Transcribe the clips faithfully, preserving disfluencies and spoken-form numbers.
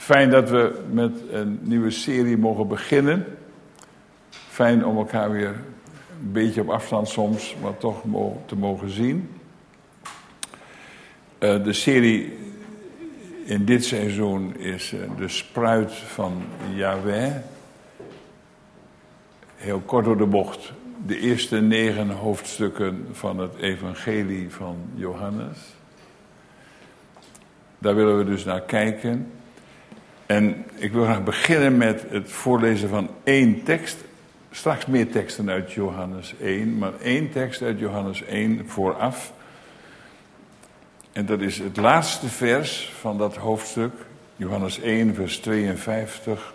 Fijn dat we met een nieuwe serie mogen beginnen. Fijn om elkaar weer een beetje op afstand soms, maar toch te mogen zien. Uh, de serie in dit seizoen is uh, de spruit van Yahweh. Heel kort door de bocht. De eerste negen hoofdstukken van het evangelie van Johannes. Daar willen we dus naar kijken. En ik wil graag beginnen met het voorlezen van één tekst. Straks meer teksten uit Johannes één, maar één tekst uit Johannes één vooraf. En dat is het laatste vers van dat hoofdstuk, Johannes één, vers tweeënvijftig.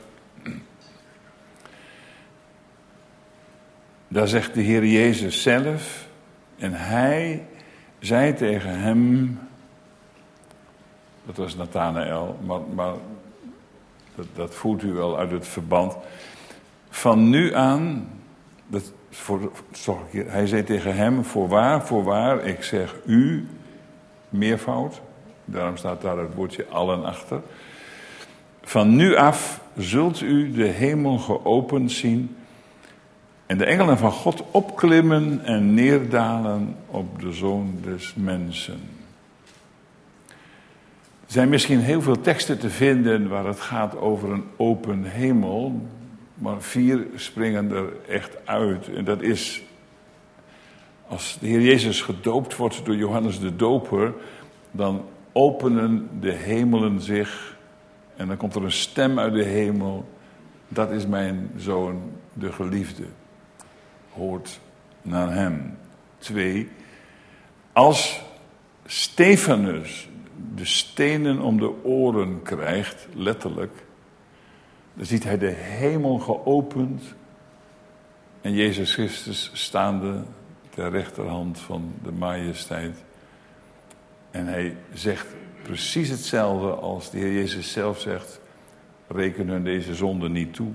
Daar zegt de Heer Jezus zelf, en hij zei tegen hem, dat was Nathanael, maar, maar dat, dat voelt u wel uit het verband. Van nu aan, dat, voor, sorry, hij zei tegen hem, voorwaar, voorwaar, ik zeg u, meervoud, daarom staat daar het woordje allen achter. Van nu af zult u de hemel geopend zien en de engelen van God opklimmen en neerdalen op de Zoon des Mensen. Er zijn misschien heel veel teksten te vinden waar het gaat over een open hemel, maar vier springen er echt uit. En dat is, als de Heer Jezus gedoopt wordt door Johannes de Doper, dan openen de hemelen zich en dan komt er een stem uit de hemel. Dat is mijn zoon, de geliefde. Hoort naar hem. Twee, als Stefanus de stenen om de oren krijgt, letterlijk, dan ziet hij de hemel geopend en Jezus Christus staande ter rechterhand van de majesteit. En hij zegt precies hetzelfde als de Heer Jezus zelf zegt, reken hun deze zonde niet toe.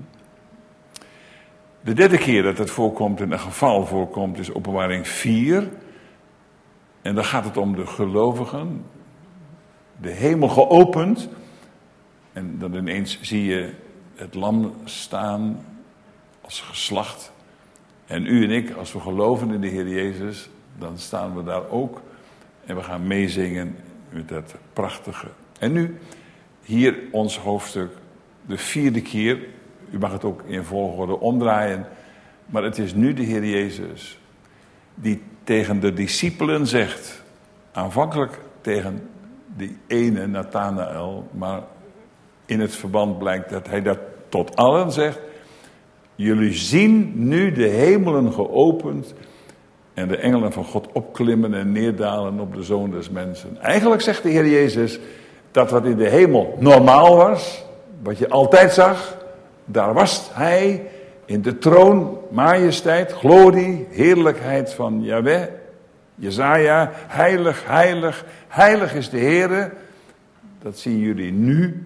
De derde keer dat het voorkomt, in een geval voorkomt, is Openbaring vier. En dan gaat het om de gelovigen. De hemel geopend. En dan ineens zie je het lam staan als geslacht. En u en ik, als we geloven in de Heer Jezus, dan staan we daar ook. En we gaan meezingen met dat prachtige. En nu, hier ons hoofdstuk, de vierde keer. U mag het ook in volgorde omdraaien. Maar het is nu de Heer Jezus die tegen de discipelen zegt, aanvankelijk tegen die ene Nathanael, maar in het verband blijkt dat hij dat tot allen zegt. Jullie zien nu de hemelen geopend en de engelen van God opklimmen en neerdalen op de Zoon des Mensen. Eigenlijk zegt de Heer Jezus dat wat in de hemel normaal was, wat je altijd zag, daar was hij in de troon, majesteit, glorie, heerlijkheid van Yahweh. Jezaja, heilig, heilig, heilig is de Heere. Dat zien jullie nu,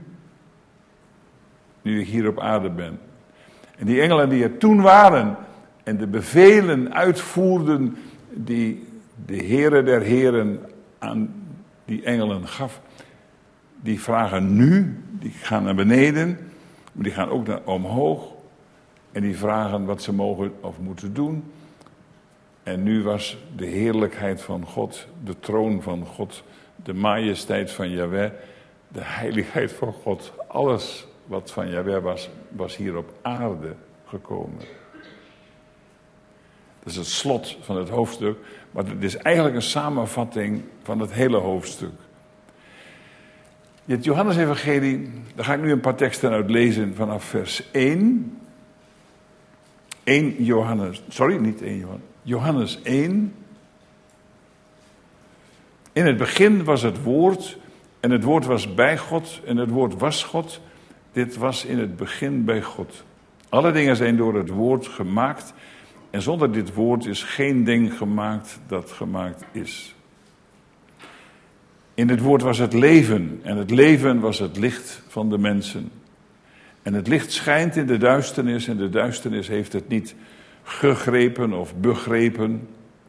nu ik hier op aarde ben. En die engelen die er toen waren en de bevelen uitvoerden die de Heere der Heren aan die engelen gaf, die vragen nu, die gaan naar beneden, maar die gaan ook naar omhoog en die vragen wat ze mogen of moeten doen. En nu was de heerlijkheid van God, de troon van God, de majesteit van Yahweh, de heiligheid van God, alles wat van Yahweh was, was hier op aarde gekomen. Dat is het slot van het hoofdstuk, maar het is eigenlijk een samenvatting van het hele hoofdstuk. Het Johannes-evangelie, daar ga ik nu een paar teksten uit lezen vanaf vers één. één Johannes, sorry, niet één Johannes. Johannes één. In het begin was het woord en het woord was bij God en het woord was God. Dit was in het begin bij God. Alle dingen zijn door het woord gemaakt en zonder dit woord is geen ding gemaakt dat gemaakt is. In het woord was het leven en het leven was het licht van de mensen. En het licht schijnt in de duisternis en de duisternis heeft het niet gegrepen of begrepen.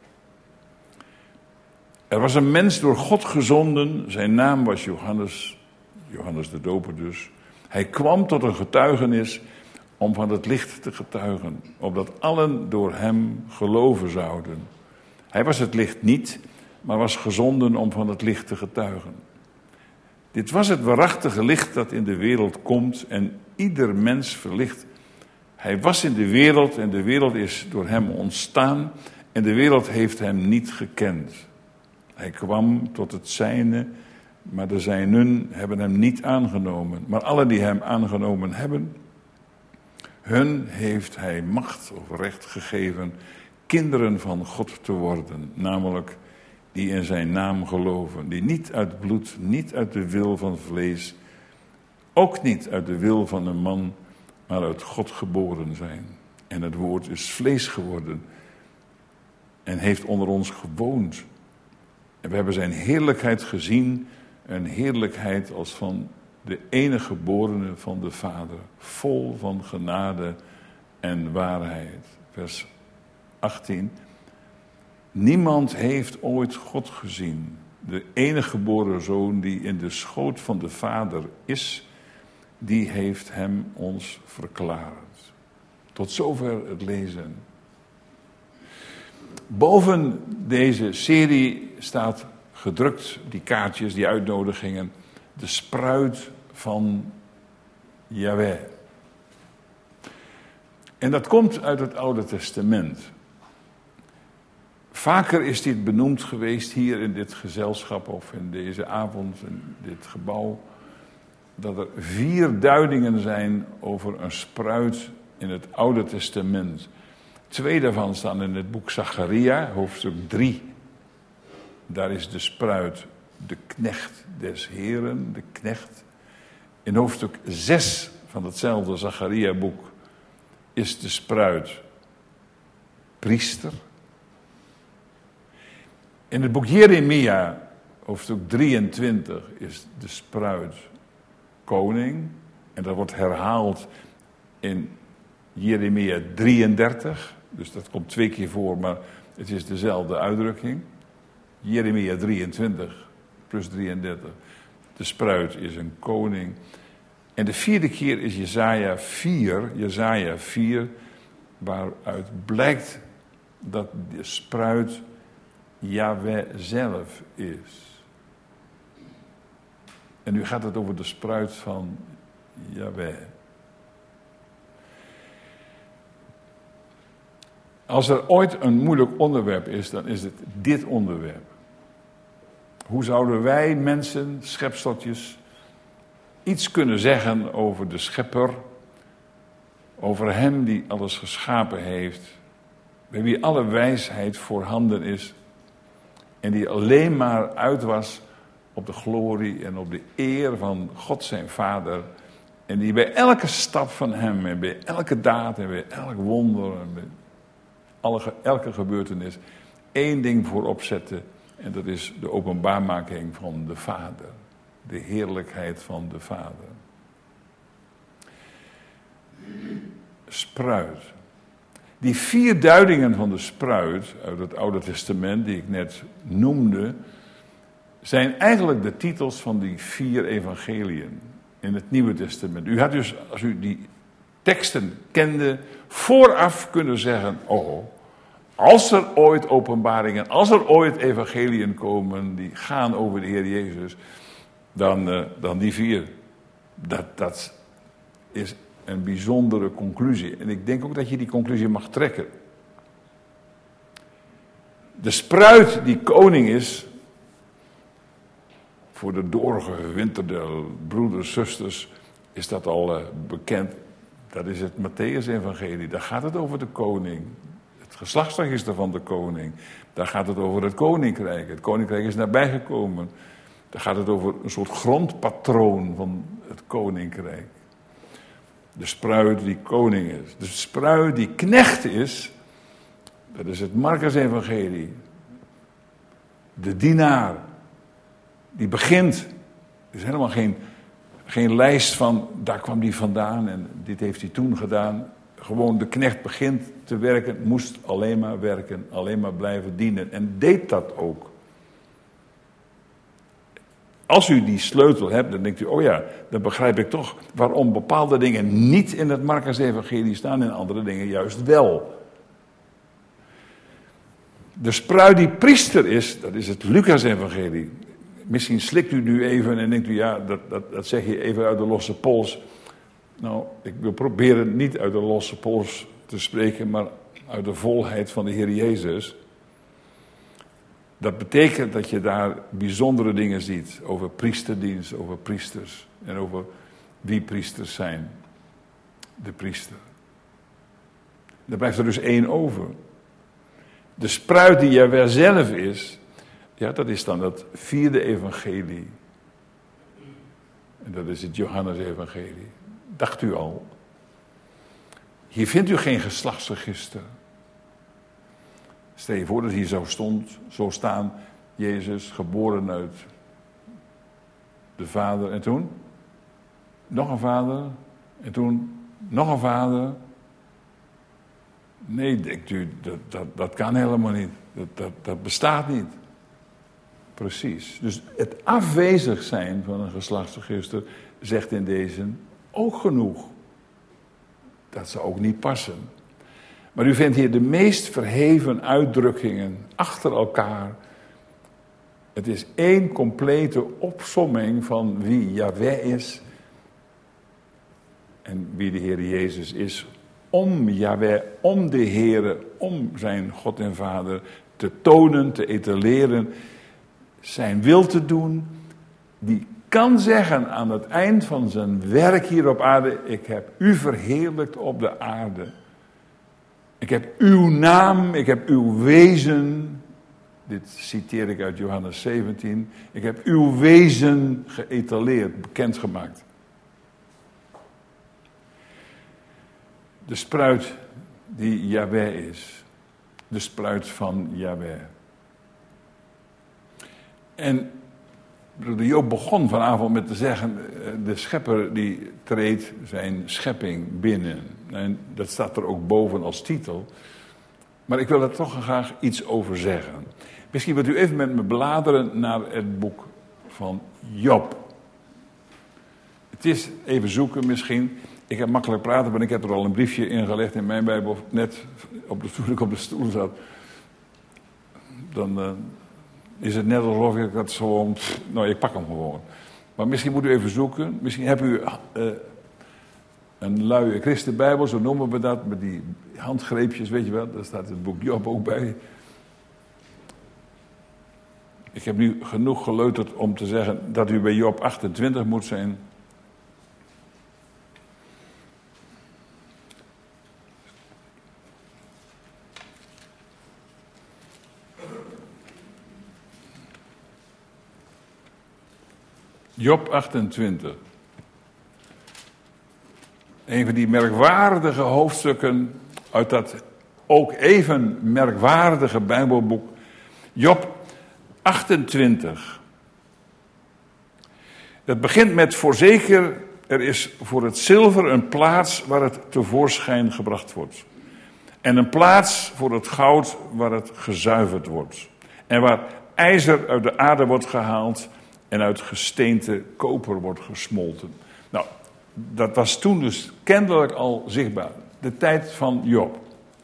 Er was een mens door God gezonden, zijn naam was Johannes, Johannes de Doper dus. Hij kwam tot een getuigenis om van het licht te getuigen, opdat allen door hem geloven zouden. Hij was het licht niet, maar was gezonden om van het licht te getuigen. Dit was het waarachtige licht dat in de wereld komt en ieder mens verlicht. Hij was in de wereld en de wereld is door hem ontstaan en de wereld heeft hem niet gekend. Hij kwam tot het zijne, maar de zijnen hebben hem niet aangenomen. Maar alle die hem aangenomen hebben, hun heeft hij macht of recht gegeven kinderen van God te worden, namelijk die in zijn naam geloven, die niet uit bloed, niet uit de wil van vlees, ook niet uit de wil van een man, maar uit God geboren zijn. En het woord is vlees geworden en heeft onder ons gewoond. En we hebben zijn heerlijkheid gezien, een heerlijkheid als van de enige geborene van de Vader, vol van genade en waarheid. Vers achttien. Niemand heeft ooit God gezien. De enige geboren zoon die in de schoot van de Vader is, die heeft hem ons verklaard. Tot zover het lezen. Boven deze serie staat gedrukt, die kaartjes, die uitnodigingen, de spruit van Jahweh. En dat komt uit het Oude Testament. Vaker is dit benoemd geweest hier in dit gezelschap of in deze avond, in dit gebouw, dat er vier duidingen zijn over een spruit in het Oude Testament. Twee daarvan staan in het boek Zacharia, hoofdstuk drie. Daar is de spruit de knecht des Heren, de knecht. In hoofdstuk zes van hetzelfde Zacharia-boek is de spruit priester. In het boek Jeremia, hoofdstuk drieëntwintig, is de spruit koning. En dat wordt herhaald in Jeremia drieëndertig. Dus dat komt twee keer voor, maar het is dezelfde uitdrukking. Jeremia drieëntwintig plus drieëndertig. De spruit is een koning. En de vierde keer is Jesaja vier, Jesaja vier, waaruit blijkt dat de spruit Jahweh zelf is. En nu gaat het over de spruit van Jahweh. Als er ooit een moeilijk onderwerp is, dan is het dit onderwerp. Hoe zouden wij mensen, schepseltjes, iets kunnen zeggen over de schepper, over hem die alles geschapen heeft, bij wie alle wijsheid voorhanden is en die alleen maar uit was op de glorie en op de eer van God zijn Vader en die bij elke stap van hem en bij elke daad en bij elk wonder en bij alle, elke gebeurtenis één ding voorop zette en dat is de openbaarmaking van de Vader. De heerlijkheid van de Vader. Spruit. Die vier duidingen van de spruit uit het Oude Testament die ik net noemde, zijn eigenlijk de titels van die vier evangeliën in het Nieuwe Testament. U had dus, als u die teksten kende, vooraf kunnen zeggen, oh, als er ooit openbaringen, als er ooit evangeliën komen die gaan over de Heer Jezus, dan, uh, dan die vier. Dat, dat is een bijzondere conclusie. En ik denk ook dat je die conclusie mag trekken. De spruit die koning is, voor de doorgewinterde broeders, zusters, is dat al uh, bekend. Dat is het Mattheüs-evangelie. Daar gaat het over de koning. Het geslachtsregister van de koning. Daar gaat het over het koninkrijk. Het koninkrijk is nabijgekomen. Daar gaat het over een soort grondpatroon van het koninkrijk. De spruit die koning is. De spruit die knecht is. Dat is het Marcus-evangelie. De dienaar. Die begint. Er is helemaal geen, geen lijst van, daar kwam die vandaan en dit heeft hij toen gedaan. Gewoon de knecht begint te werken, moest alleen maar werken, alleen maar blijven dienen. En deed dat ook. Als u die sleutel hebt, dan denkt u, oh ja, dan begrijp ik toch waarom bepaalde dingen niet in het Markus-evangelie staan en andere dingen juist wel. De spruit die priester is, dat is het Lucas-evangelie. Misschien slikt u nu even en denkt u, ja, dat, dat, dat zeg je even uit de losse pols. Nou, ik wil proberen niet uit de losse pols te spreken, maar uit de volheid van de Heer Jezus. Dat betekent dat je daar bijzondere dingen ziet over priesterdienst, over priesters en over wie priesters zijn. De priester. Dan blijft er dus één over. De spruit die Jahweh zelf is, ja, dat is dan dat vierde evangelie. En dat is het Johannes-evangelie. Dacht u al? Hier vindt u geen geslachtsregister. Stel je voor dat hier zo stond, zo staan, Jezus, geboren uit de vader. En toen? Nog een vader. En toen nog een vader. Nee, denkt u, dat, dat, dat kan helemaal niet. Dat, dat, dat bestaat niet. Precies. Dus het afwezig zijn van een geslachtsregister zegt in deze ook genoeg. Dat zou ook niet passen. Maar u vindt hier de meest verheven uitdrukkingen achter elkaar. Het is één complete opsomming van wie Jahweh is en wie de Heer Jezus is. Om Jahweh, om de Heere, om zijn God en Vader te tonen, te etaleren, zijn wil te doen. Die kan zeggen aan het eind van zijn werk hier op aarde, ik heb u verheerlijkt op de aarde. Ik heb uw naam, ik heb uw wezen, dit citeer ik uit Johannes zeventien, ik heb uw wezen geëtaleerd, bekendgemaakt. De spruit die Jahweh is, de spruit van Jahweh. En Job begon vanavond met te zeggen, de schepper die treedt zijn schepping binnen. En dat staat er ook boven als titel. Maar ik wil er toch graag iets over zeggen. Misschien wilt u even met me bladeren naar het boek van Job. Het is even zoeken misschien. Ik heb makkelijk praten, maar ik heb er al een briefje ingelegd in mijn Bijbel. Net op de, toen ik op de stoel zat. Dan uh, is het net alsof ik dat zo... Pff, nou, ik pak hem gewoon. Maar misschien moet u even zoeken. Misschien hebt u uh, een luie christenbijbel, zo noemen we dat. Met die handgreepjes, weet je wel. Daar staat het boek Job ook bij. Ik heb nu genoeg geleuterd om te zeggen dat u bij Job achtentwintig moet zijn. Job achtentwintig. Een van die merkwaardige hoofdstukken uit dat ook even merkwaardige Bijbelboek. Job achtentwintig. Het begint met voorzeker, er is voor het zilver een plaats waar het tevoorschijn gebracht wordt. En een plaats voor het goud waar het gezuiverd wordt. En waar ijzer uit de aarde wordt gehaald en uit gesteente koper wordt gesmolten. Nou, dat was toen dus kennelijk al zichtbaar. De tijd van Job.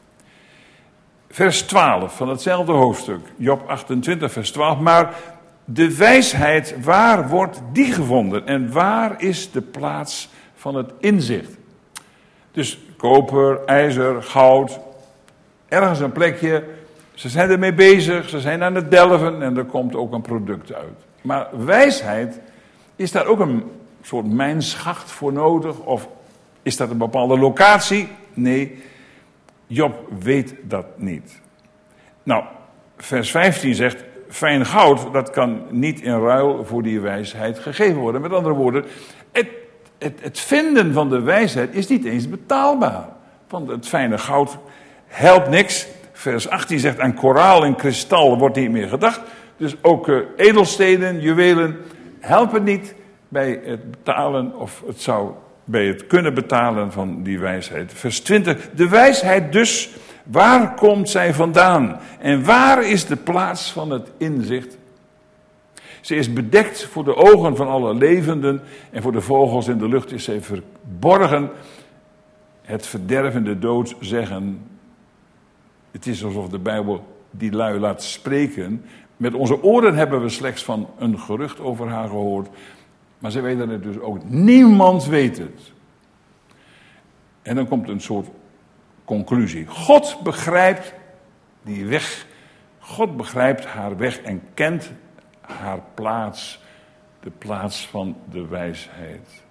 Vers twaalf van hetzelfde hoofdstuk. Job achtentwintig, vers twaalf. Maar de wijsheid, waar wordt die gevonden? En waar is de plaats van het inzicht? Dus koper, ijzer, goud. Ergens een plekje. Ze zijn ermee bezig. Ze zijn aan het delven. En er komt ook een product uit. Maar wijsheid, is daar ook een soort mijnschacht voor nodig? Of is dat een bepaalde locatie? Nee, Job weet dat niet. Nou, vers vijftien zegt, fijn goud, dat kan niet in ruil voor die wijsheid gegeven worden. Met andere woorden, het, het, het vinden van de wijsheid is niet eens betaalbaar. Want het fijne goud helpt niks. Vers achttien zegt, aan koraal en kristal wordt niet meer gedacht. Dus ook uh, edelstenen, juwelen helpen niet bij het betalen, of het zou bij het kunnen betalen van die wijsheid. Vers twintig, de wijsheid dus, waar komt zij vandaan? En waar is de plaats van het inzicht? Ze is bedekt voor de ogen van alle levenden en voor de vogels in de lucht is zij verborgen. Het verdervende dood zeggen. Het is alsof de Bijbel die lui laat spreken. Met onze oren hebben we slechts van een gerucht over haar gehoord. Maar ze weten het dus ook. Niemand weet het. En dan komt een soort conclusie. God begrijpt die weg. God begrijpt haar weg en kent haar plaats. De plaats van de wijsheid.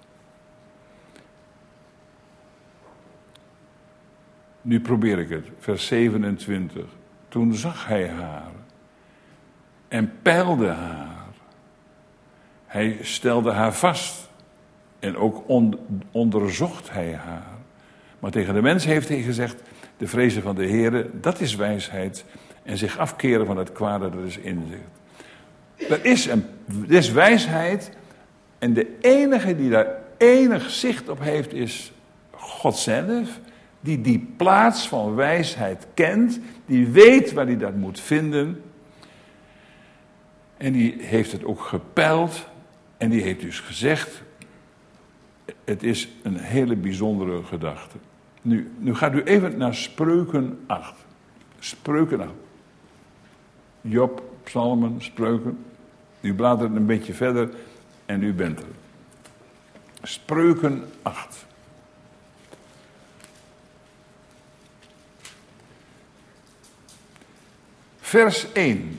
Nu probeer ik het. Vers zevenentwintig. Toen zag hij haar. En peilde haar. Hij stelde haar vast. En ook on, onderzocht hij haar. Maar tegen de mens heeft hij gezegd, de vrezen van de Heere, dat is wijsheid. En zich afkeren van het kwade, dat is inzicht. Er is, een, er is wijsheid. En de enige die daar enig zicht op heeft, is God zelf. Die die plaats van wijsheid kent. Die weet waar hij dat moet vinden. En die heeft het ook gepeild. En die heeft dus gezegd, het is een hele bijzondere gedachte. Nu, nu gaat u even naar Spreuken acht. Spreuken acht. Job, Psalmen, Spreuken. U bladert een beetje verder en u bent er. Spreuken acht. Vers één.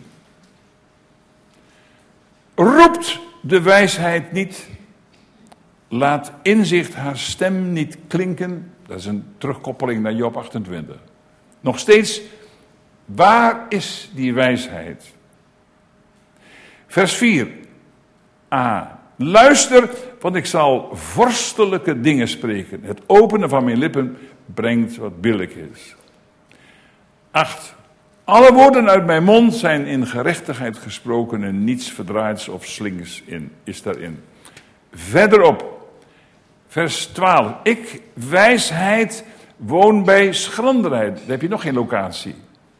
Roept de wijsheid niet, laat inzicht haar stem niet klinken. Dat is een terugkoppeling naar Job achtentwintig. Nog steeds, waar is die wijsheid? Vers vier. A. Luister, want ik zal vorstelijke dingen spreken. Het openen van mijn lippen brengt wat billijk is. acht. Alle woorden uit mijn mond zijn in gerechtigheid gesproken en niets verdraaids of slinks in, is daarin. Verderop, vers twaalf. Ik, wijsheid, woon bij schranderheid. Daar heb je nog geen locatie.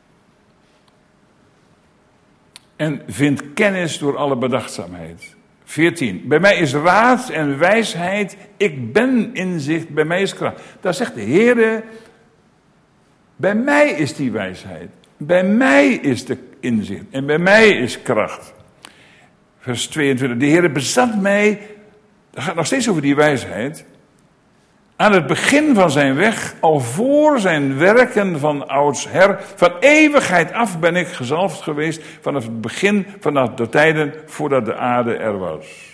En vind kennis door alle bedachtzaamheid. veertien. Bij mij is raad en wijsheid. Ik ben inzicht, bij mij is kracht. Daar zegt de Heere, bij mij is die wijsheid. Bij mij is de inzicht en bij mij is kracht. Vers tweeëntwintig. De Heere bezat mij, dat gaat nog steeds over die wijsheid, aan het begin van zijn weg, al voor zijn werken van oudsher. Van eeuwigheid af ben ik gezalfd geweest, vanaf het begin, vanaf de tijden voordat de aarde er was.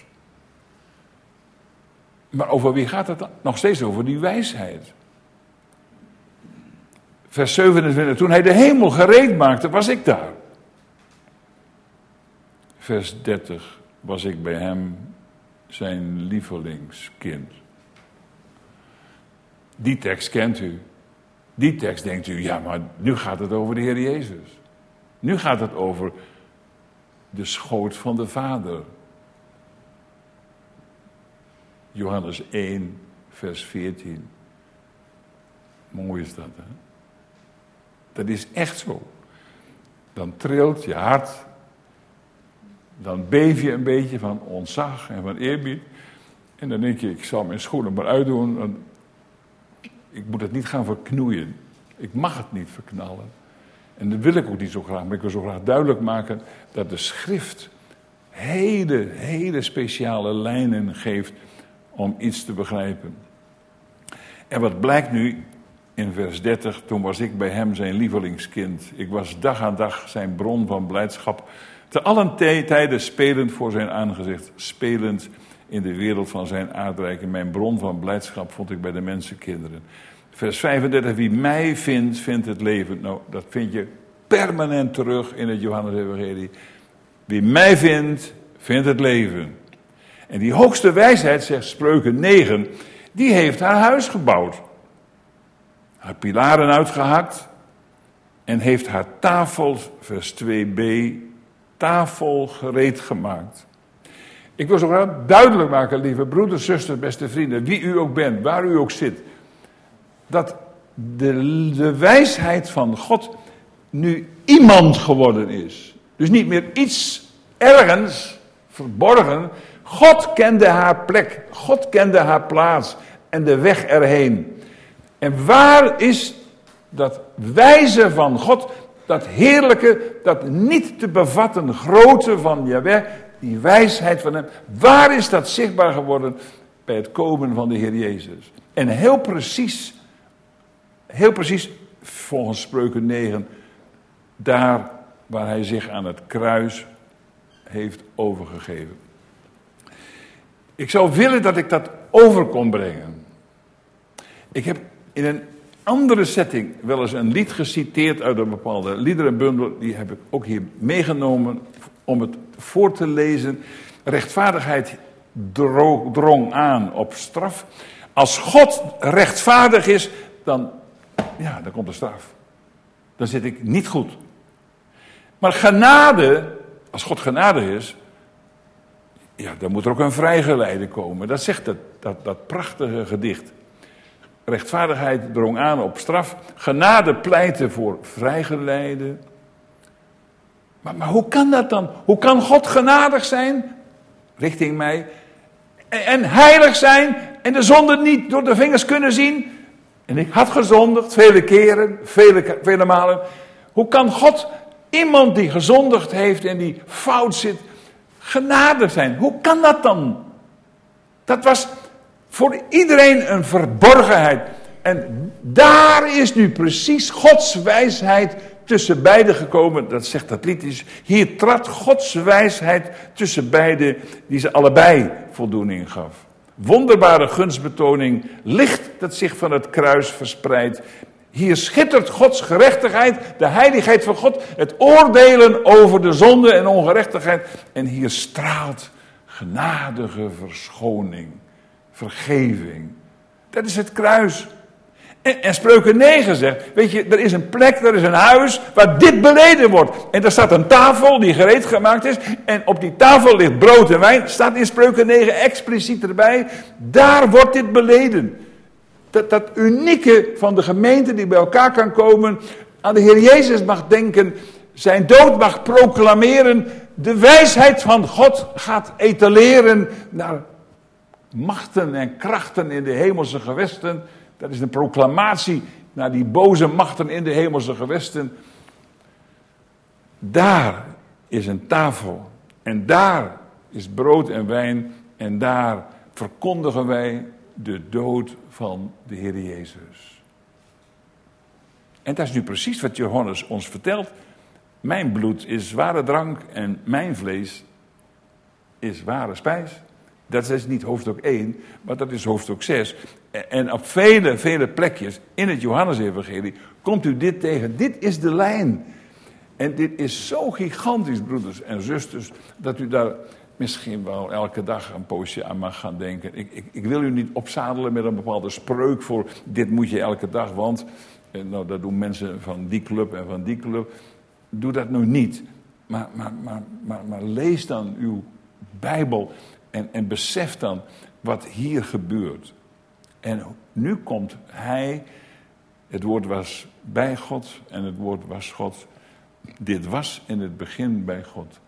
Maar over wie gaat het dan? Nog steeds over die wijsheid. Vers zevenentwintig. Toen hij de hemel gereed maakte, was ik daar. Vers dertig. Was ik bij hem zijn lievelingskind. Die tekst kent u. Die tekst denkt u, ja, maar nu gaat het over de Heer Jezus. Nu gaat het over de schoot van de Vader. Johannes één, vers veertien. Mooi is dat, hè? Dat is echt zo. Dan trilt je hart. Dan beef je een beetje van ontzag en van eerbied. En dan denk je, ik zal mijn schoenen maar uitdoen. Ik moet het niet gaan verknoeien. Ik mag het niet verknallen. En dat wil ik ook niet zo graag. Maar ik wil zo graag duidelijk maken dat de schrift hele, hele speciale lijnen geeft om iets te begrijpen. En wat blijkt nu in vers dertig, toen was ik bij hem zijn lievelingskind. Ik was dag aan dag zijn bron van blijdschap. Te allen tijden spelend voor zijn aangezicht. Spelend in de wereld van zijn aardrijk. En mijn bron van blijdschap vond ik bij de mensenkinderen. Vers vijfendertig, wie mij vindt, vindt het leven. Nou, dat vind je permanent terug in het Johannes-evangelie. Wie mij vindt, vindt het leven. En die hoogste wijsheid, zegt Spreuken negen, die heeft haar huis gebouwd. Haar pilaren uitgehakt en heeft haar tafel, vers twee b, tafel gereed gemaakt. Ik wil zo graag duidelijk maken, lieve broeders, zusters, beste vrienden, wie u ook bent, waar u ook zit, dat de, de wijsheid van God nu iemand geworden is. Dus niet meer iets ergens verborgen. God kende haar plek. God kende haar plaats en de weg erheen. En waar is dat wijze van God, dat heerlijke, dat niet te bevatten grote van Jahweh, die wijsheid van hem, waar is dat zichtbaar geworden? Bij het komen van de Heer Jezus. En heel precies, heel precies, volgens Spreuken negen, daar waar hij zich aan het kruis heeft overgegeven. Ik zou willen dat ik dat over kon brengen. Ik heb in een andere setting wel eens een lied geciteerd uit een bepaalde liederenbundel. Die heb ik ook hier meegenomen om het voor te lezen. Rechtvaardigheid drong aan op straf. Als God rechtvaardig is, dan, ja, dan komt er straf. Dan zit ik niet goed. Maar genade, als God genadig is, ja, dan moet er ook een vrijgeleide komen. Dat zegt dat, dat, dat prachtige gedicht. Rechtvaardigheid drong aan op straf. Genade pleitte voor vrijgeleide. Maar, maar hoe kan dat dan? Hoe kan God genadig zijn, richting mij, en, en heilig zijn en de zonde niet door de vingers kunnen zien? En ik had gezondigd, vele keren, vele, vele malen. Hoe kan God iemand die gezondigd heeft en die fout zit, genadig zijn? Hoe kan dat dan? Dat was voor iedereen een verborgenheid. En daar is nu precies Gods wijsheid tussen beiden gekomen. Dat zegt dat lied. Hier trad Gods wijsheid tussen beiden, die ze allebei voldoening gaf. Wonderbare gunstbetoning, licht dat zich van het kruis verspreidt. Hier schittert Gods gerechtigheid, de heiligheid van God, het oordelen over de zonde en ongerechtigheid. En hier straalt genadige verschoning, vergeving. Dat is het kruis. En, en Spreuken negen zegt, weet je, er is een plek, er is een huis waar dit beleden wordt. En daar staat een tafel die gereed gemaakt is. En op die tafel ligt brood en wijn. Staat in Spreuken negen expliciet erbij. Daar wordt dit beleden. Dat, dat unieke van de gemeente die bij elkaar kan komen, aan de Heer Jezus mag denken, zijn dood mag proclameren, de wijsheid van God gaat etaleren naar machten en krachten in de hemelse gewesten. Dat is een proclamatie naar die boze machten in de hemelse gewesten. Daar is een tafel en daar is brood en wijn en daar verkondigen wij de dood van de Heer Jezus. En dat is nu precies wat Johannes ons vertelt. Mijn bloed is ware drank en mijn vlees is ware spijs. Dat is niet hoofdstuk één, maar dat is hoofdstuk zes. En op vele, vele plekjes in het Johannesevangelie komt u dit tegen. Dit is de lijn. En dit is zo gigantisch, broeders en zusters, dat u daar misschien wel elke dag een poosje aan mag gaan denken. Ik, ik, ik wil u niet opzadelen met een bepaalde spreuk voor dit moet je elke dag, want nou, dat doen mensen van die club en van die club. Doe dat nu niet. Maar, maar, maar, maar, maar lees dan uw Bijbel en, en besef dan wat hier gebeurt. En nu komt hij, het woord was bij God en het woord was God. Dit was in het begin bij God.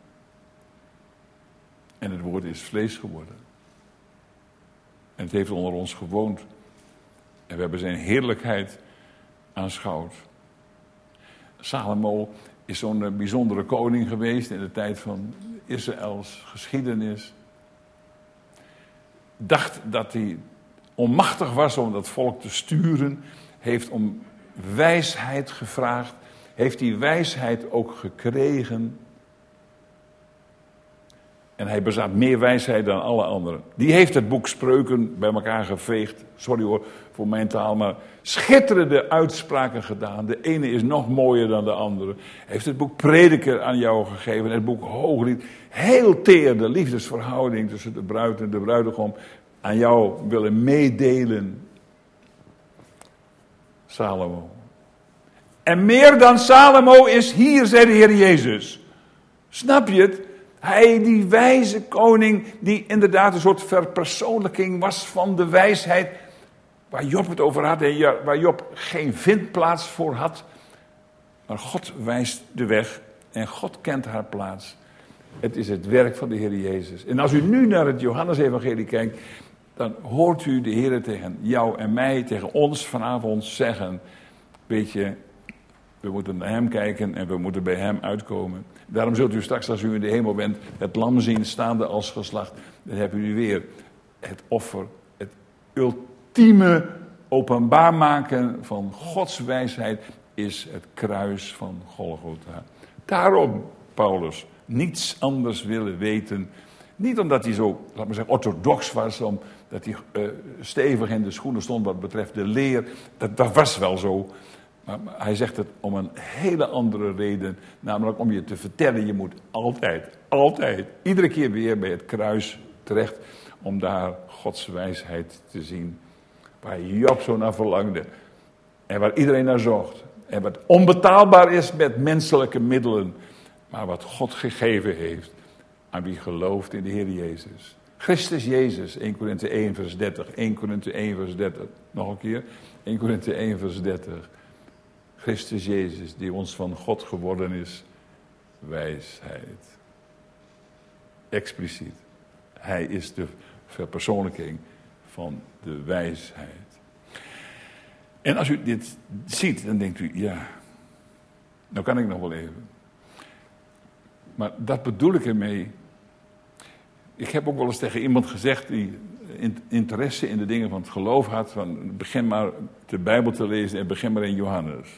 En het woord is vlees geworden. En het heeft onder ons gewoond. En we hebben zijn heerlijkheid aanschouwd. Salomo is zo'n bijzondere koning geweest in de tijd van Israëls geschiedenis. Dacht dat hij onmachtig was om dat volk te sturen. Heeft om wijsheid gevraagd. Heeft die wijsheid ook gekregen. En hij bezat meer wijsheid dan alle anderen. Die heeft het boek Spreuken bij elkaar geveegd. Sorry hoor voor mijn taal, maar schitterende uitspraken gedaan. De ene is nog mooier dan de andere. Hij heeft het boek Prediker aan jou gegeven. Het boek Hooglied. Heel teer de liefdesverhouding tussen de bruid en de bruidegom aan jou willen meedelen. Salomo. En meer dan Salomo is hier, zei de Heer Jezus. Snap je het? Hij, die wijze koning, die inderdaad een soort verpersoonlijking was van de wijsheid, waar Job het over had en waar Job geen vindplaats voor had. Maar God wijst de weg en God kent haar plaats. Het is het werk van de Heer Jezus. En als u nu naar het Johannesevangelie kijkt, dan hoort u de Heer tegen jou en mij, tegen ons vanavond zeggen, weet je, we moeten naar hem kijken en we moeten bij hem uitkomen. Daarom zult u straks, als u in de hemel bent, het lam zien staande als geslacht. Dan hebben u weer het offer, het ultieme openbaar maken van Gods wijsheid is het kruis van Golgotha. Daarom, Paulus, niets anders willen weten. Niet omdat hij zo, laat maar zeggen, orthodox was, omdat hij uh, stevig in de schoenen stond wat betreft de leer. Dat, dat was wel zo. Maar, maar hij zegt het om een hele andere reden. Namelijk om je te vertellen, je moet altijd, altijd, iedere keer weer bij het kruis terecht. Om daar Gods wijsheid te zien. Waar Job zo naar verlangde. En waar iedereen naar zocht. En wat onbetaalbaar is met menselijke middelen. Maar wat God gegeven heeft aan wie gelooft in de Heer Jezus. Christus Jezus, Eerste Korinthe één vers dertig. Eerste Korinthe één vers dertig. Nog een keer. Eerste Korinthe één vers dertig. Christus Jezus, die ons van God geworden is, wijsheid. Expliciet. Hij is de verpersoonlijking van de wijsheid. En als u dit ziet, dan denkt u, ja, nou kan ik nog wel even. Maar dat bedoel ik ermee. Ik heb ook wel eens tegen iemand gezegd die interesse in de dingen van het geloof had, van begin maar de Bijbel te lezen en begin maar in Johannes.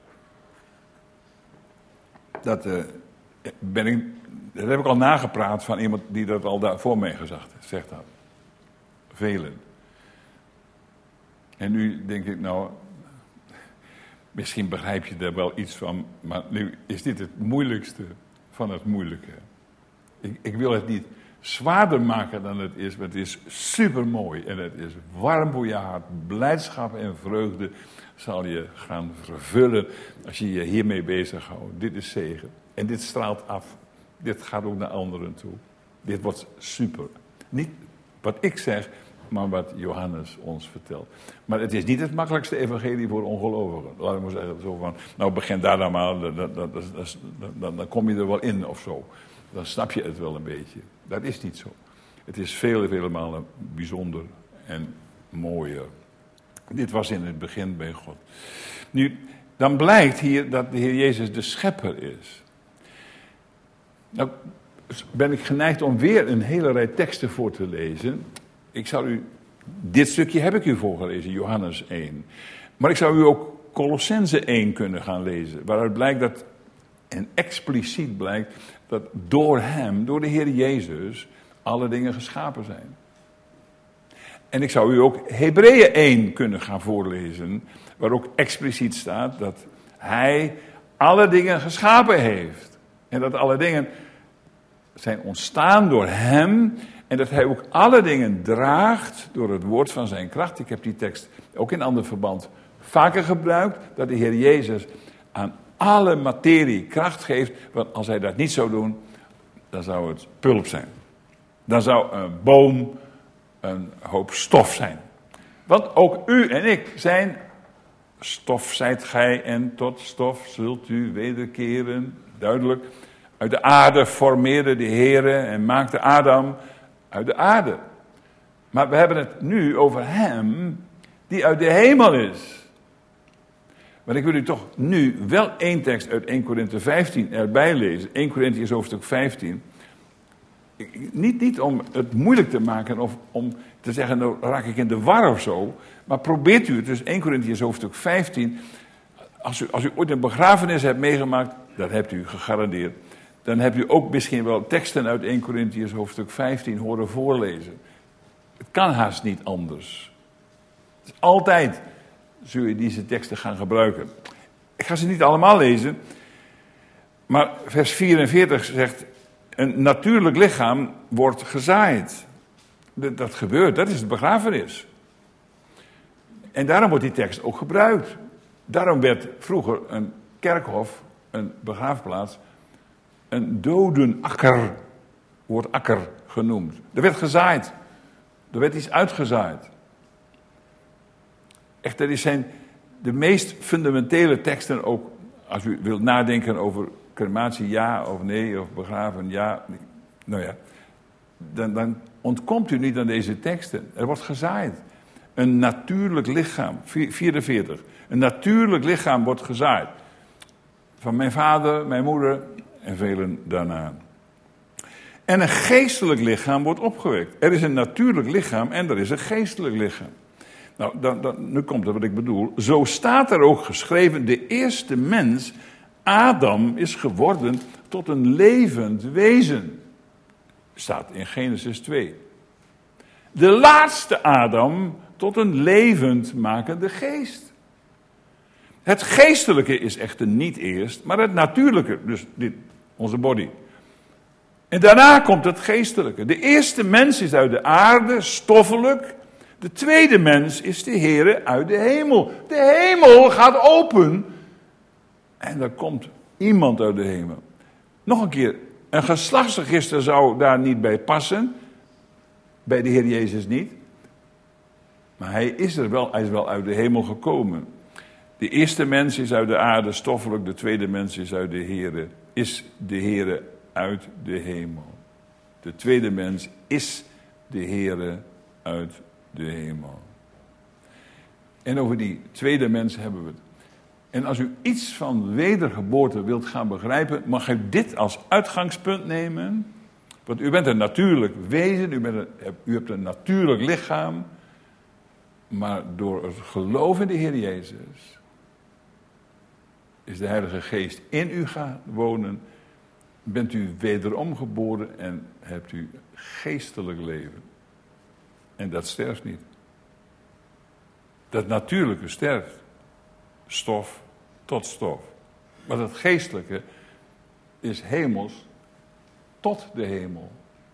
Dat, uh, ben ik, dat heb ik al nagepraat van iemand die dat al daar voor mij gezegd zegt had. Velen. En nu denk ik, nou, misschien begrijp je daar wel iets van, maar nu is dit het moeilijkste van het moeilijke. Ik, ik wil het niet zwaarder maken dan het is, maar het is supermooi en het is warm voor je hart. Blijdschap en vreugde zal je gaan vervullen als je je hiermee bezighoudt. Dit is zegen. En dit straalt af. Dit gaat ook naar anderen toe. Dit wordt super. Niet wat ik zeg, maar wat Johannes ons vertelt. Maar het is niet het makkelijkste evangelie voor ongelovigen. Laat ik maar zeggen, zo van, nou begin daar dan maar, dan, dan, dan, dan, dan kom je er wel in of zo. Dan snap je het wel een beetje. Dat is niet zo. Het is vele, vele malen bijzonder en mooier. Dit was in het begin bij God. Nu, dan blijkt hier dat de Heer Jezus de schepper is. Nou ben ik geneigd om weer een hele rij teksten voor te lezen. Ik zal u, dit stukje heb ik u voorgelezen, Johannes één. Maar ik zou u ook Kolossenzen één kunnen gaan lezen. Waaruit blijkt dat, en expliciet blijkt, dat door hem, door de Heer Jezus, alle dingen geschapen zijn. En ik zou u ook Hebreeën één kunnen gaan voorlezen, waar ook expliciet staat dat hij alle dingen geschapen heeft. En dat alle dingen zijn ontstaan door hem en dat hij ook alle dingen draagt door het woord van zijn kracht. Ik heb die tekst ook in ander verband vaker gebruikt, dat de Heer Jezus aan alle materie kracht geeft, want als hij dat niet zou doen, dan zou het pulp zijn. Dan zou een boom een hoop stof zijn. Want ook u en ik zijn, stof zijt gij en tot stof zult u wederkeren. Duidelijk, uit de aarde formeerde de Heere en maakte Adam uit de aarde. Maar we hebben het nu over hem die uit de hemel is. Maar ik wil u toch nu wel één tekst uit Eerste Korinthe vijftien erbij lezen. Eerste Korinthe hoofdstuk vijftien. Niet, niet om het moeilijk te maken of om te zeggen, nou raak ik in de war of zo. Maar probeert u het, dus Eerste Korinthe hoofdstuk vijftien. Als u, als u ooit een begrafenis hebt meegemaakt, dat hebt u gegarandeerd. Dan hebt u ook misschien wel teksten uit Eerste Korinthe hoofdstuk vijftien horen voorlezen. Het kan haast niet anders. Het is altijd zul je deze teksten gaan gebruiken. Ik ga ze niet allemaal lezen. Maar vers vierenveertig zegt, een natuurlijk lichaam wordt gezaaid. Dat, dat gebeurt, dat is de begrafenis. En daarom wordt die tekst ook gebruikt. Daarom werd vroeger een kerkhof, een begraafplaats, een dodenakker, wordt akker genoemd. Er werd gezaaid. Er werd iets uitgezaaid. Echt, dat zijn de meest fundamentele teksten ook, als u wilt nadenken over crematie ja of nee, of begraven ja. Nou ja, dan, dan ontkomt u niet aan deze teksten. Er wordt gezaaid. Een natuurlijk lichaam, vierenveertig. Een natuurlijk lichaam wordt gezaaid. Van mijn vader, mijn moeder en velen daarna. En een geestelijk lichaam wordt opgewekt. Er is een natuurlijk lichaam en er is een geestelijk lichaam. Nou, dan, dan, nu komt het wat ik bedoel. Zo staat er ook geschreven, de eerste mens, Adam, is geworden tot een levend wezen. Staat in Genesis twee. De laatste Adam tot een levendmakende geest. Het geestelijke is echter niet eerst, maar het natuurlijke, dus dit, onze body. En daarna komt het geestelijke. De eerste mens is uit de aarde, stoffelijk. De tweede mens is de Heere uit de hemel. De hemel gaat open en er komt iemand uit de hemel. Nog een keer, een geslachtsregister zou daar niet bij passen. Bij de Heer Jezus niet. Maar hij is er wel, hij is wel uit de hemel gekomen. De eerste mens is uit de aarde, stoffelijk. De tweede mens is uit de Heere, is de Heere uit de hemel. De tweede mens is de Heere uit de hemel. En over die tweede mens hebben we het. En als u iets van wedergeboorte wilt gaan begrijpen, mag u dit als uitgangspunt nemen. Want u bent een natuurlijk wezen, u, bent een, u hebt een natuurlijk lichaam. Maar door het geloof in de Heer Jezus is de Heilige Geest in u gaan wonen. Bent u wederom geboren en hebt u geestelijk leven. En dat sterft niet. Dat natuurlijke sterft. Stof tot stof. Maar dat geestelijke is hemels tot de hemel.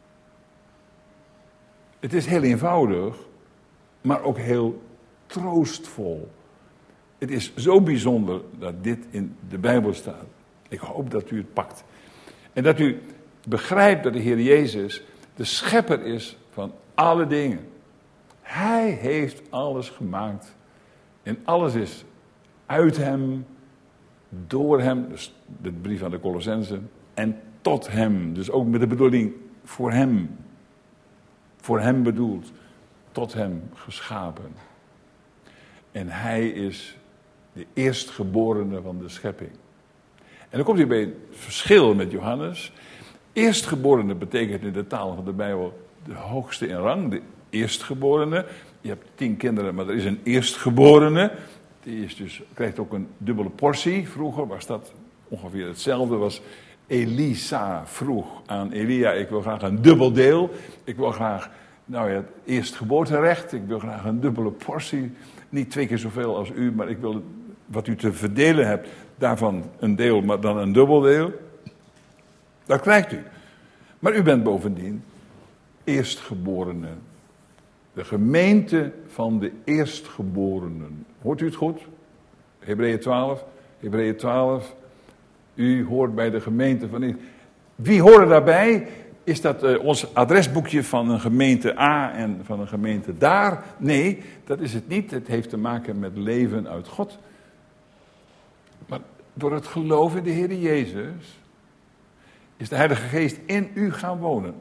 Het is heel eenvoudig, maar ook heel troostvol. Het is zo bijzonder dat dit in de Bijbel staat. Ik hoop dat u het pakt. En dat u begrijpt dat de Heer Jezus de schepper is van alle dingen. Hij heeft alles gemaakt. En alles is uit hem, door hem, dus de brief aan de Colossenzen, en tot hem. Dus ook met de bedoeling voor hem. Voor hem bedoeld. Tot hem geschapen. En hij is de eerstgeborene van de schepping. En dan komt hij bij het verschil met Johannes. Eerstgeborene betekent in de taal van de Bijbel de hoogste in rang, de eerstgeborene. Je hebt tien kinderen, maar er is een eerstgeborene. Die is dus, krijgt ook een dubbele portie. Vroeger was dat ongeveer hetzelfde. Was Elisa vroeg aan Elia, ik wil graag een dubbel deel. Ik wil graag, nou ja, het eerstgeboorterecht. Ik wil graag een dubbele portie. Niet twee keer zoveel als u, maar ik wil wat u te verdelen hebt, daarvan een deel, maar dan een dubbel deel. Dat krijgt u. Maar u bent bovendien eerstgeborene. De gemeente van de eerstgeborenen. Hoort u het goed? Hebreeën twaalf. Hebreeën twaalf. U hoort bij de gemeente van... Wie horen daarbij? Is dat uh, ons adresboekje van een gemeente A en van een gemeente daar? Nee, dat is het niet. Het heeft te maken met leven uit God. Maar door het geloof in de Heer Jezus is de Heilige Geest in u gaan wonen.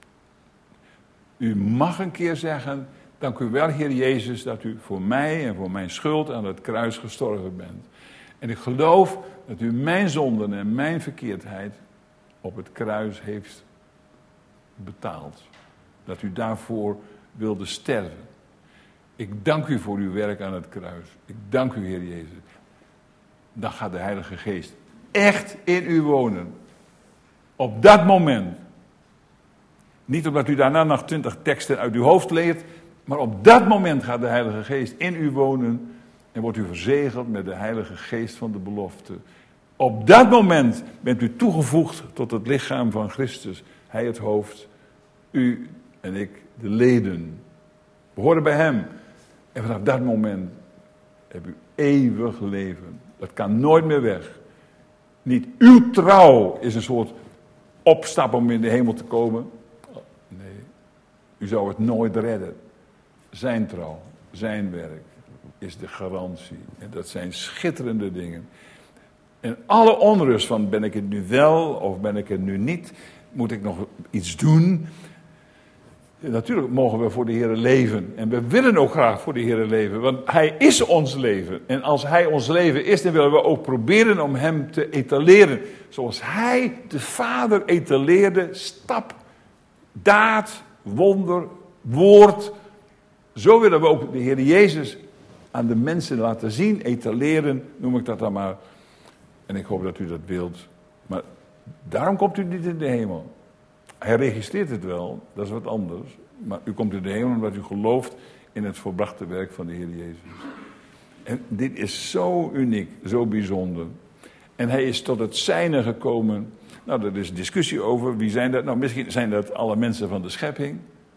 U mag een keer zeggen, dank u wel, Heer Jezus, dat u voor mij en voor mijn schuld aan het kruis gestorven bent. En ik geloof dat u mijn zonden en mijn verkeerdheid op het kruis heeft betaald. Dat u daarvoor wilde sterven. Ik dank u voor uw werk aan het kruis. Ik dank u, Heer Jezus. Dan gaat de Heilige Geest echt in u wonen. Op dat moment. Niet omdat u daarna nog twintig teksten uit uw hoofd leert, maar op dat moment gaat de Heilige Geest in u wonen en wordt u verzegeld met de Heilige Geest van de belofte. Op dat moment bent u toegevoegd tot het lichaam van Christus. Hij het hoofd, u en ik de leden. We horen bij hem. En vanaf dat moment heb u eeuwig leven. Dat kan nooit meer weg. Niet uw trouw is een soort opstap om in de hemel te komen. Nee, u zou het nooit redden. Zijn trouw, zijn werk is de garantie. En dat zijn schitterende dingen. En alle onrust van ben ik het nu wel of ben ik het nu niet? Moet ik nog iets doen? Ja, natuurlijk mogen we voor de Heer leven. En we willen ook graag voor de Heer leven. Want Hij is ons leven. En als Hij ons leven is, dan willen we ook proberen om Hem te etaleren. Zoals Hij de Vader etaleerde. Stap, daad, wonder, woord. Zo willen we ook de Heer Jezus aan de mensen laten zien. Etaleren, noem ik dat dan maar. En ik hoop dat u dat wilt. Maar daarom komt u niet in de hemel. Hij registreert het wel, dat is wat anders. Maar u komt in de hemel omdat u gelooft in het volbrachte werk van de Heer Jezus. En dit is zo uniek, zo bijzonder. En hij is tot het zijne gekomen. Nou, er is discussie over, wie zijn dat? Nou, misschien zijn dat alle mensen van de schepping.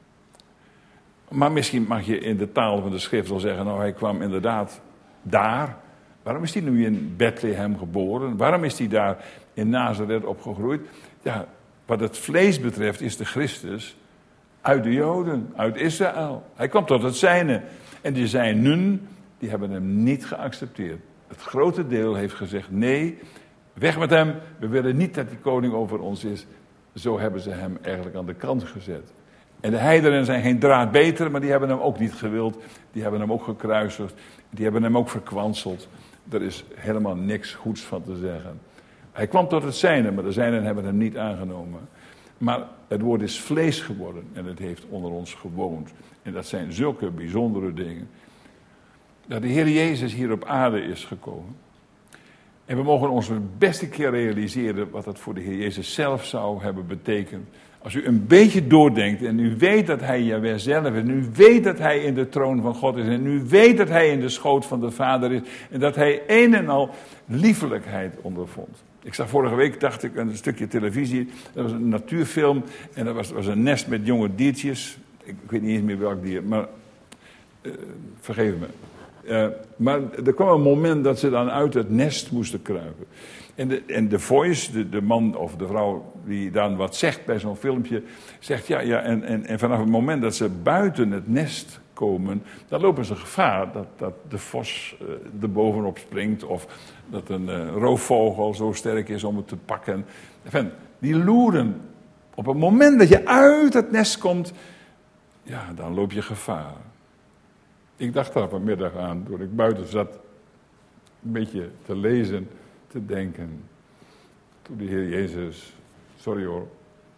Maar misschien mag je in de taal van de schrift wel zeggen, nou, hij kwam inderdaad daar. Waarom is hij nu in Bethlehem geboren? Waarom is hij daar in Nazareth opgegroeid? Ja, wat het vlees betreft is de Christus uit de Joden, uit Israël. Hij kwam tot het zijne. En die zijnen, die hebben hem niet geaccepteerd. Het grote deel heeft gezegd, nee, weg met hem. We willen niet dat die koning over ons is. Zo hebben ze hem eigenlijk aan de kant gezet. En de heidenen zijn geen draad beter, maar die hebben hem ook niet gewild. Die hebben hem ook gekruisigd. Die hebben hem ook verkwanseld. Er is helemaal niks goeds van te zeggen. Hij kwam tot het zijne, maar de zijnen hebben hem niet aangenomen. Maar het woord is vlees geworden en het heeft onder ons gewoond. En dat zijn zulke bijzondere dingen. Dat de Heer Jezus hier op aarde is gekomen. En we mogen ons een beste keer realiseren wat dat voor de Heer Jezus zelf zou hebben betekend. Als u een beetje doordenkt en u weet dat hij Jahweh zelf is. En u weet dat hij in de troon van God is. En u weet dat hij in de schoot van de Vader is. En dat hij een en al liefelijkheid ondervond. Ik zag vorige week, dacht ik, een stukje televisie. Dat was een natuurfilm. En dat was, was een nest met jonge diertjes. Ik, ik weet niet eens meer welk dier. Maar uh, vergeef me. Uh, maar er kwam een moment dat ze dan uit het nest moesten kruipen. En de, en de voice, de, de man of de vrouw die dan wat zegt bij zo'n filmpje, zegt ja, ja en, en, en vanaf het moment dat ze buiten het nest komen, dan lopen ze gevaar dat, dat de vos uh, er bovenop springt of dat een uh, roofvogel zo sterk is om het te pakken. Enfin, die loeren. Op het moment dat je uit het nest komt, ja, dan loop je gevaar. Ik dacht daar vanmiddag aan, toen ik buiten zat, een beetje te lezen, te denken. Toen de Heer Jezus, sorry hoor,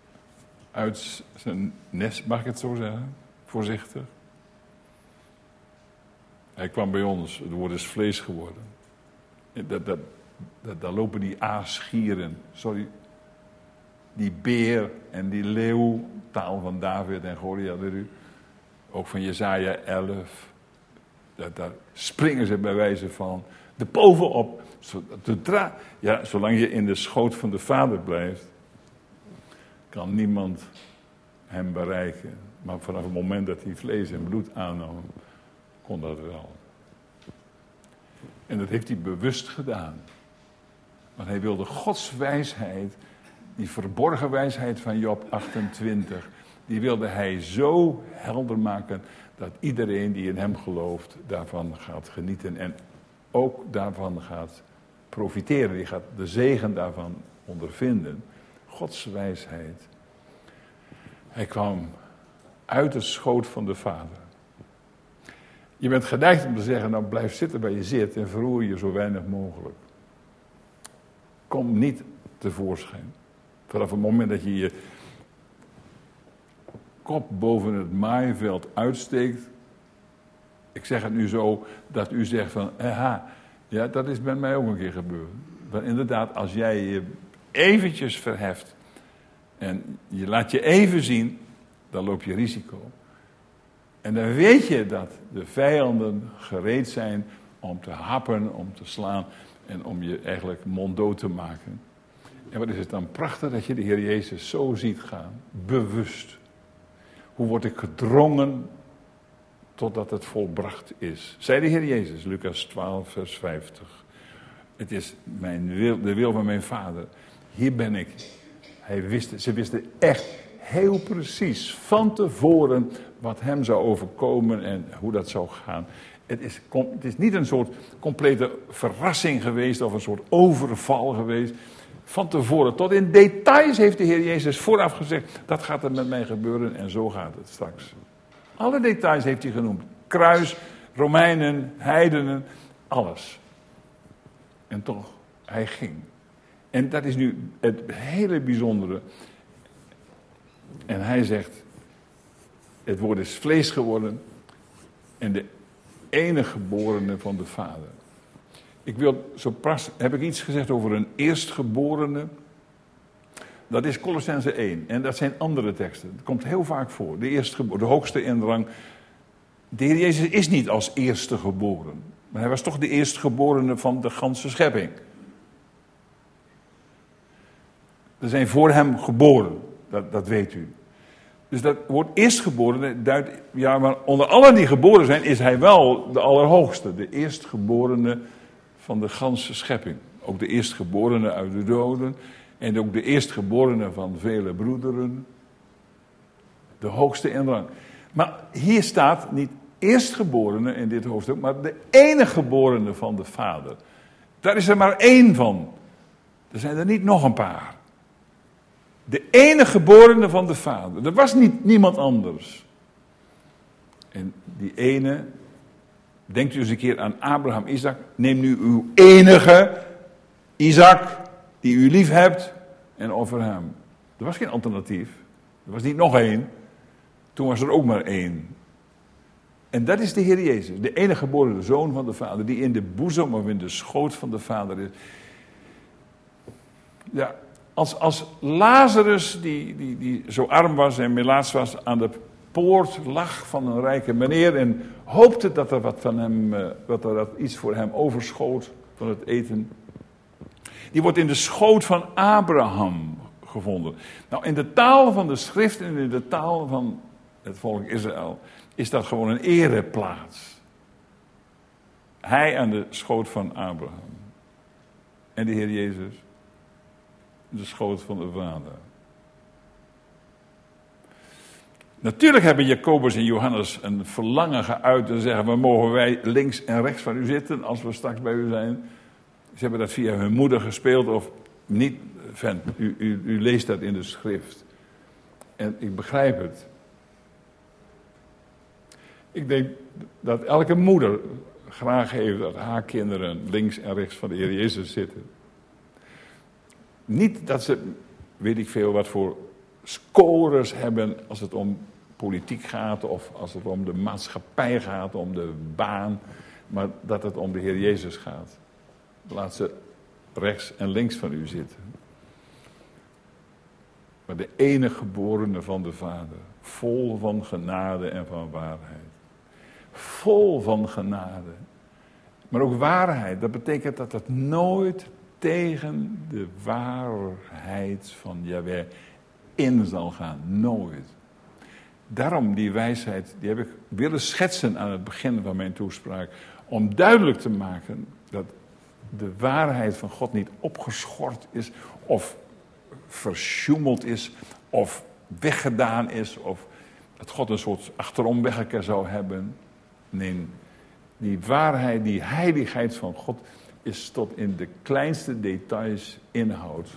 uit zijn nest, mag ik het zo zeggen, voorzichtig. Hij kwam bij ons, het woord is vlees geworden. Dat, dat, dat, daar lopen die aasgieren, sorry, die beer en die leeuw, taal van David en Goliath, weet u, ook van Jesaja elf. Dat, daar springen ze bij wijze van de bovenop. Zodra, ja, zolang je in de schoot van de Vader blijft, kan niemand hem bereiken. Maar vanaf het moment dat hij vlees en bloed aannam, kon dat wel. En dat heeft hij bewust gedaan. Want hij wilde Gods wijsheid, die verborgen wijsheid van Job achtentwintig, die wilde hij zo helder maken dat iedereen die in hem gelooft daarvan gaat genieten en ook daarvan gaat profiteren. Die gaat de zegen daarvan ondervinden. Gods wijsheid. Hij kwam uit de schoot van de Vader. Je bent geneigd om te zeggen, nou blijf zitten waar je zit en verroer je zo weinig mogelijk. Kom niet tevoorschijn. Vanaf het moment dat je je kop boven het maaiveld uitsteekt. Ik zeg het nu zo dat u zegt van, aha, ja, dat is bij mij ook een keer gebeurd. Want inderdaad, als jij je eventjes verheft en je laat je even zien, dan loop je risico. En dan weet je dat de vijanden gereed zijn om te happen, om te slaan en om je eigenlijk monddood te maken. En wat is het dan prachtig dat je de Heer Jezus zo ziet gaan, bewust. Hoe word ik gedrongen totdat het volbracht is? Zei de Heer Jezus, Lucas twaalf, vers vijftig. Het is mijn wil, de wil van mijn Vader. Hier ben ik. Hij wist, ze wisten echt heel precies van tevoren wat hem zou overkomen en hoe dat zou gaan. Het is, het is niet een soort complete verrassing geweest of een soort overval geweest. Van tevoren, tot in details heeft de Heer Jezus vooraf gezegd, dat gaat er met mij gebeuren en zo gaat het straks. Alle details heeft hij genoemd. Kruis, Romeinen, heidenen, alles. En toch, hij ging. En dat is nu het hele bijzondere. En hij zegt, het woord is vlees geworden en de enige geborene van de Vader. Ik wil, zo pas heb ik iets gezegd over een eerstgeborene. Dat is Kolossenzen één. En dat zijn andere teksten. Het komt heel vaak voor. De eerstgeborene, de hoogste in rang. De Heer Jezus is niet als eerste geboren. Maar hij was toch de eerstgeborene van de ganse schepping. Er zijn voor hem geboren. Dat, dat weet u. Dus dat woord eerstgeborene duidt... Ja, maar onder allen die geboren zijn is hij wel de allerhoogste. De eerstgeborene van de ganse schepping. Ook de eerstgeborene uit de doden. En ook de eerstgeborene van vele broederen. De hoogste in rang. Maar hier staat niet eerstgeborene in dit hoofdstuk, maar de enige geborene van de Vader. Daar is er maar één van. Er zijn er niet nog een paar. De enige geborene van de Vader. Er was niet, niemand anders. En die ene, denkt u eens een keer aan Abraham, Isaac. Neem nu uw enige, Isaac, die u lief hebt, en offer hem. Er was geen alternatief. Er was niet nog één. Toen was er ook maar één. En dat is de Heer Jezus. De enige geboren zoon van de Vader. Die in de boezem of in de schoot van de Vader is. Ja, als, als Lazarus, die, die, die zo arm was en melaats was, aan de poort lag van een rijke meneer. En hoopte dat er, wat van hem, dat er wat iets voor hem overschoot van het eten. Die wordt in de schoot van Abraham gevonden. Nou, in de taal van de schrift en in de taal van het volk Israël is dat gewoon een ereplaats. Hij aan de schoot van Abraham. En de Heer Jezus, de schoot van de Vader. Natuurlijk hebben Jacobus en Johannes een verlangen geuit en zeggen, we mogen wij links en rechts van u zitten als we straks bij u zijn. Ze hebben dat via hun moeder gespeeld of niet. Vent, u, u, u leest dat in de schrift. En ik begrijp het. Ik denk dat elke moeder graag heeft dat haar kinderen links en rechts van de Heer Jezus zitten. Niet dat ze, weet ik veel, wat voor scores hebben als het om politiek gaat of als het om de maatschappij gaat, om de baan, maar dat het om de Heer Jezus gaat. Laat ze rechts en links van u zitten. Maar de enige geborene van de Vader, vol van genade en van waarheid. Vol van genade. Maar ook waarheid, dat betekent dat het nooit tegen de waarheid van Jahweh in zal gaan. Nooit. Daarom die wijsheid, die heb ik willen schetsen aan het begin van mijn toespraak. Om duidelijk te maken dat de waarheid van God niet opgeschort is of versjoemeld is of weggedaan is of dat God een soort achterom zou hebben. Nee, die waarheid, die heiligheid van God is tot in de kleinste details inhoud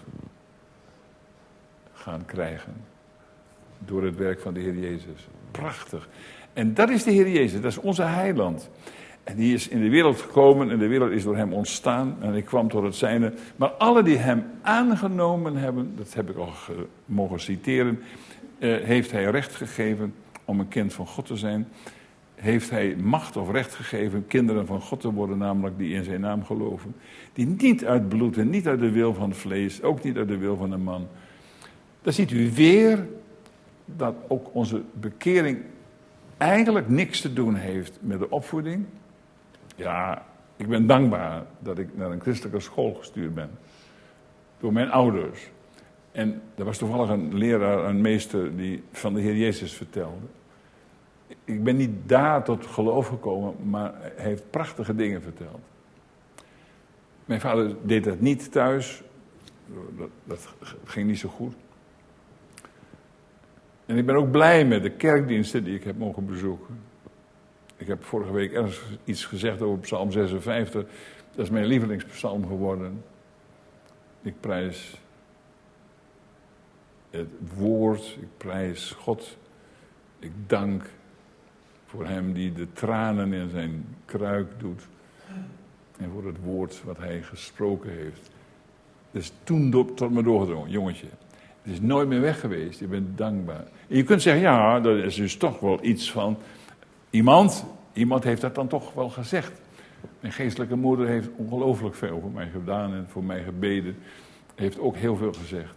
gaan krijgen. Door het werk van de Heer Jezus. Prachtig. En dat is de Heer Jezus, dat is onze heiland. En die is in de wereld gekomen en de wereld is door hem ontstaan. En hij kwam tot het zijne. Maar alle die hem aangenomen hebben, dat heb ik al ge, mogen citeren, uh, heeft hij recht gegeven om een kind van God te zijn. Heeft hij macht of recht gegeven kinderen van God te worden, namelijk die in zijn naam geloven. Die niet uit bloed en niet uit de wil van het vlees, ook niet uit de wil van een man. Dan ziet u weer dat ook onze bekering eigenlijk niks te doen heeft met de opvoeding. Ja, ik ben dankbaar dat ik naar een christelijke school gestuurd ben. Door mijn ouders. En er was toevallig een leraar, een meester, die van de Heer Jezus vertelde. Ik ben niet daar tot geloof gekomen, maar hij heeft prachtige dingen verteld. Mijn vader deed dat niet thuis. Dat, dat ging niet zo goed. En ik ben ook blij met de kerkdiensten die ik heb mogen bezoeken. Ik heb vorige week ergens iets gezegd over Psalm zesenvijftig. Dat is mijn lievelingspsalm geworden. Ik prijs het woord, ik prijs God. Ik dank voor hem die de tranen in zijn kruik doet. En voor het woord wat hij gesproken heeft. Dus toen tot me doorgedrongen, jongetje. Het is nooit meer weg geweest, je bent dankbaar. En je kunt zeggen, ja, dat is dus toch wel iets van iemand. Iemand heeft dat dan toch wel gezegd. Mijn geestelijke moeder heeft ongelooflijk veel voor mij gedaan en voor mij gebeden. Heeft ook heel veel gezegd.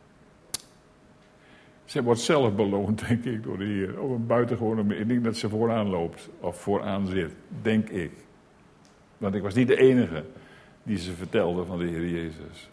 Zij wordt zelf beloond, denk ik, door de Heer. Op een buitengewone manier. Ik denk dat ze vooraan loopt, of vooraan zit, denk ik. Want ik was niet de enige die ze vertelde van de Heer Jezus.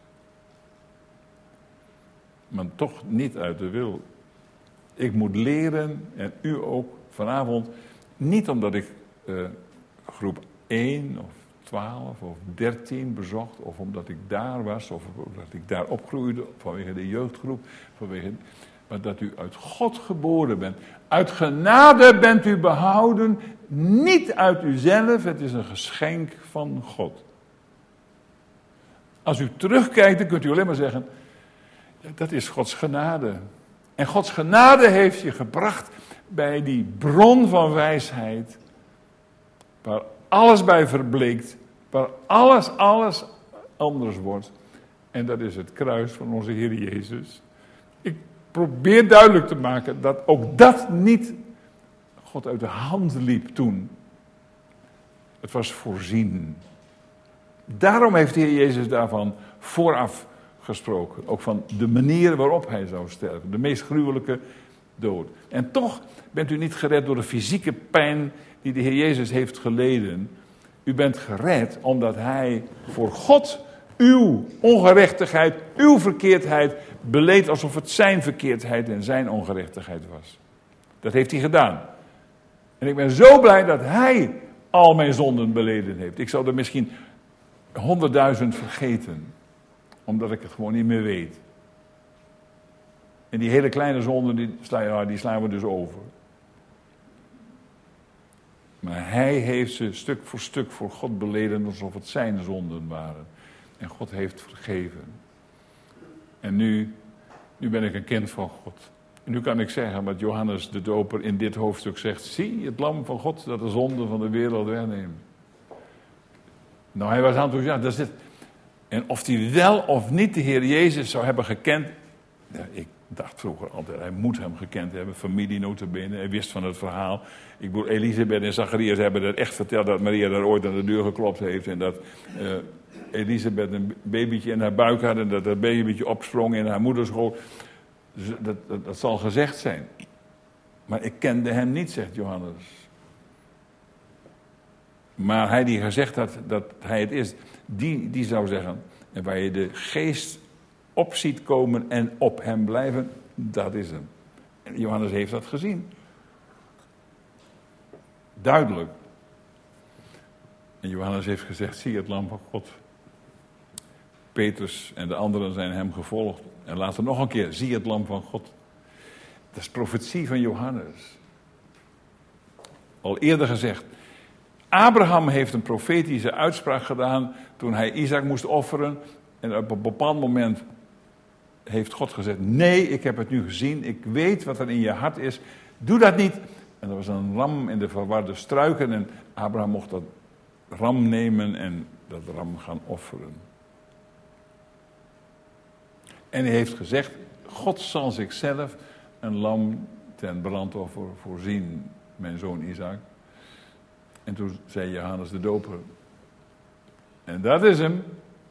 Maar toch niet uit de wil. Ik moet leren, en u ook vanavond, niet omdat ik uh, groep één of twaalf of dertien bezocht, of omdat ik daar was, of omdat ik daar opgroeide, vanwege de jeugdgroep, vanwege, maar dat u uit God geboren bent. Uit genade bent u behouden, niet uit uzelf, het is een geschenk van God. Als u terugkijkt, dan kunt u alleen maar zeggen, ja, dat is Gods genade. En Gods genade heeft je gebracht bij die bron van wijsheid, waar alles bij verbleekt, waar alles, alles anders wordt. En dat is het kruis van onze Heer Jezus. Ik probeer duidelijk te maken dat ook dat niet God uit de hand liep toen. Het was voorzien. Daarom heeft de Heer Jezus daarvan vooraf gesproken. Ook van de manier waarop hij zou sterven. De meest gruwelijke dood. En toch bent u niet gered door de fysieke pijn die de Heer Jezus heeft geleden. U bent gered omdat hij voor God uw ongerechtigheid, uw verkeerdheid beleed alsof het zijn verkeerdheid en zijn ongerechtigheid was. Dat heeft hij gedaan. En ik ben zo blij dat hij al mijn zonden beleden heeft. Ik zou er misschien honderdduizend vergeten, omdat ik het gewoon niet meer weet. En die hele kleine zonden, die slaan, die slaan we dus over. Maar hij heeft ze stuk voor stuk voor God beleden alsof het zijn zonden waren. En God heeft vergeven. En nu, nu ben ik een kind van God. En nu kan ik zeggen wat Johannes de Doper in dit hoofdstuk zegt. Zie het lam van God dat de zonde van de wereld wegneemt. Nou, hij was enthousiast. Dat is het. En of hij wel of niet de Heer Jezus zou hebben gekend. Ja, ik dacht vroeger altijd, hij moet hem gekend hebben. Familie nota bene, hij wist van het verhaal. Ik bedoel, Elisabeth en Zacharias hebben dat echt verteld. Dat Maria daar ooit aan de deur geklopt heeft. En dat uh, Elisabeth een babytje in haar buik had. En dat dat babytje opsprong in haar moederschool. Dus dat, dat, dat zal gezegd zijn. Maar ik kende hem niet, zegt Johannes. Maar hij die gezegd had dat hij het is, die, die zou zeggen, en waar je de geest op ziet komen en op hem blijven, dat is hem. En Johannes heeft dat gezien. Duidelijk. En Johannes heeft gezegd, zie het lam van God. Petrus en de anderen zijn hem gevolgd. En later nog een keer, zie het lam van God. Dat is profetie van Johannes. Al eerder gezegd. Abraham heeft een profetische uitspraak gedaan toen hij Isaac moest offeren. En op een bepaald moment heeft God gezegd, nee, ik heb het nu gezien. Ik weet wat er in je hart is. Doe dat niet. En er was een ram in de verwarde struiken. En Abraham mocht dat ram nemen en dat ram gaan offeren. En hij heeft gezegd, God zal zichzelf een lam ten brandoffer voorzien, mijn zoon Isaac. En toen zei Johannes de Doper, en dat is hem.